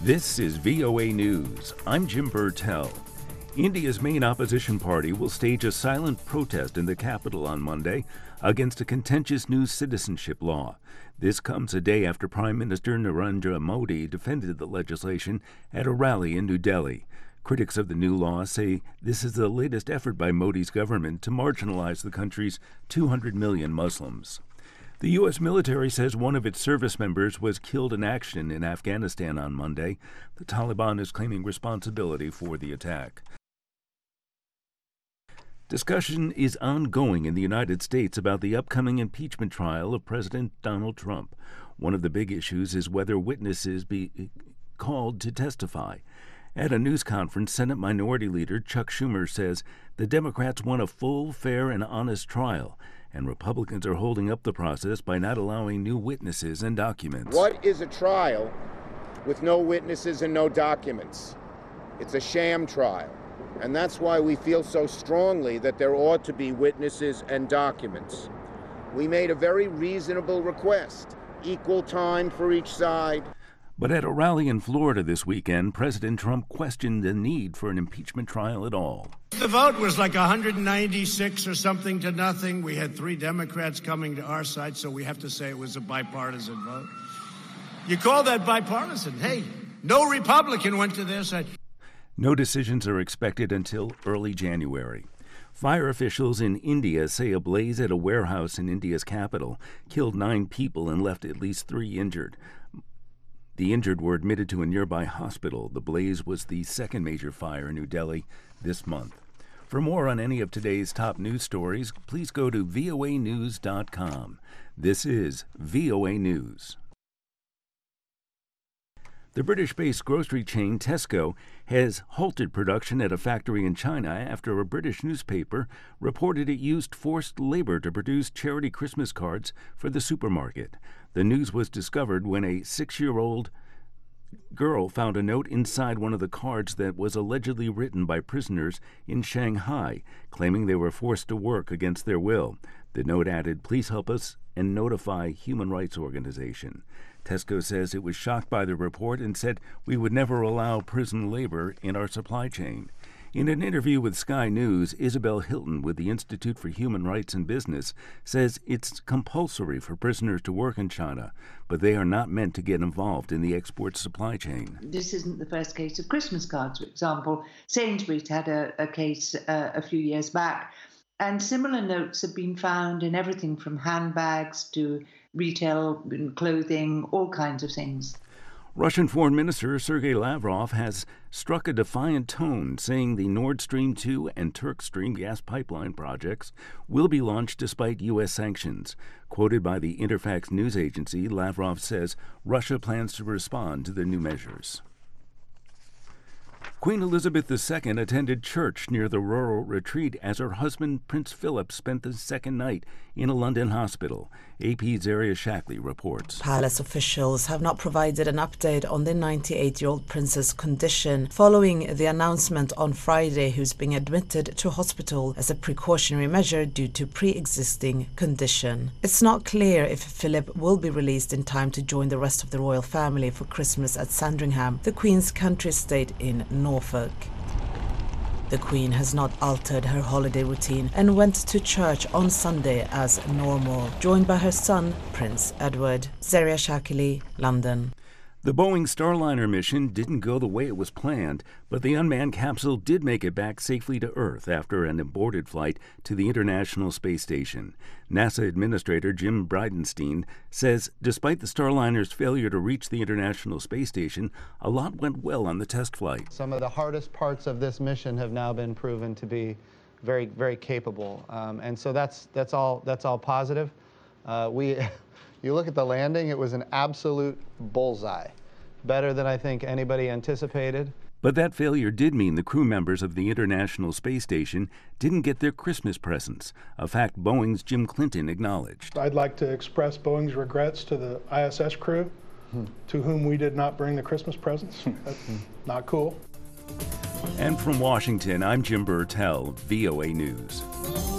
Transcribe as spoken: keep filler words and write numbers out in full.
This is V O A News. I'm Jim Burtell. India's main opposition party will stage a silent protest in the capital on Monday against a contentious new citizenship law. This comes a day after Prime Minister Narendra Modi defended the legislation at a rally in New Delhi. Critics of the new law say this is the latest effort by Modi's government to marginalize the country's two hundred million Muslims. The U S military says one of its service members was killed in action in Afghanistan on Monday. The Taliban is claiming responsibility for the attack. Discussion is ongoing in the United States about the upcoming impeachment trial of President Donald Trump. One of the big issues is whether witnesses be called to testify. At a news conference, Senate Minority Leader Chuck Schumer says the Democrats want a full, fair, and honest trial, and Republicans are holding up the process by not allowing new witnesses and documents. What is a trial with no witnesses and no documents? It's a sham trial. And that's why we feel so strongly that there ought to be witnesses and documents. We made a very reasonable request, equal time for each side. But at a rally in Florida this weekend, President Trump questioned the need for an impeachment trial at all. The vote was like one hundred ninety-six or something to nothing. We had three Democrats coming to our side, so we have to say it was a bipartisan vote. You call that bipartisan? Hey, no Republican went to their side. No decisions are expected until early January. Fire officials in India say a blaze at a warehouse in India's capital killed nine people and left at least three injured. The injured were admitted to a nearby hospital. The blaze was the second major fire in New Delhi this month. For more on any of today's top news stories, please go to V O A news dot com. This is V O A News. The British-based grocery chain Tesco has halted production at a factory in China after a British newspaper reported it used forced labor to produce charity Christmas cards for the supermarket. The news was discovered when a six-year-old girl found a note inside one of the cards that was allegedly written by prisoners in Shanghai, claiming they were forced to work against their will. The note added, "Please help us and notify Human Rights Organization." Tesco says it was shocked by the report and said, "We would never allow prison labor in our supply chain." In an interview with Sky News, Isabel Hilton with the Institute for Human Rights and Business says it's compulsory for prisoners to work in China, but they are not meant to get involved in the export supply chain. This isn't the first case of Christmas cards, for example. Sainsbury's had a, a case uh, a few years back, and similar notes have been found in everything from handbags to retail clothing, all kinds of things. Russian Foreign Minister Sergei Lavrov has struck a defiant tone, saying the Nord Stream two and Turk Stream gas pipeline projects will be launched despite U S sanctions. Quoted by the Interfax news agency, Lavrov says Russia plans to respond to the new measures. Queen Elizabeth the Second attended church near the rural retreat as her husband, Prince Philip, spent the second night in a London hospital. A P's Zaria Shackley reports. Palace officials have not provided an update on the ninety-eight-year-old prince's condition following the announcement on Friday he was being admitted to hospital as a precautionary measure due to pre-existing condition. It's not clear if Philip will be released in time to join the rest of the royal family for Christmas at Sandringham, the Queen's country estate in Norfolk. The Queen has not altered her holiday routine and went to church on Sunday as normal, joined by her son, Prince Edward. Zaria Shackley, London. The Boeing Starliner mission didn't go the way it was planned, but the unmanned capsule did make it back safely to Earth after an aborted flight to the International Space Station. NASA Administrator Jim Bridenstine says despite the Starliner's failure to reach the International Space Station, a lot went well on the test flight. Some of the hardest parts of this mission have now been proven to be very, very capable, um, and so that's that's all that's all positive. Uh, we. You look at the landing, it was an absolute bullseye. Better than I think anybody anticipated. But that failure did mean the crew members of the International Space Station didn't get their Christmas presents, a fact Boeing's Jim Clinton acknowledged. I'd like to express Boeing's regrets to the I S S crew, hmm. to whom we did not bring the Christmas presents. That's not cool. And from Washington, I'm Jim Burtell, V O A News.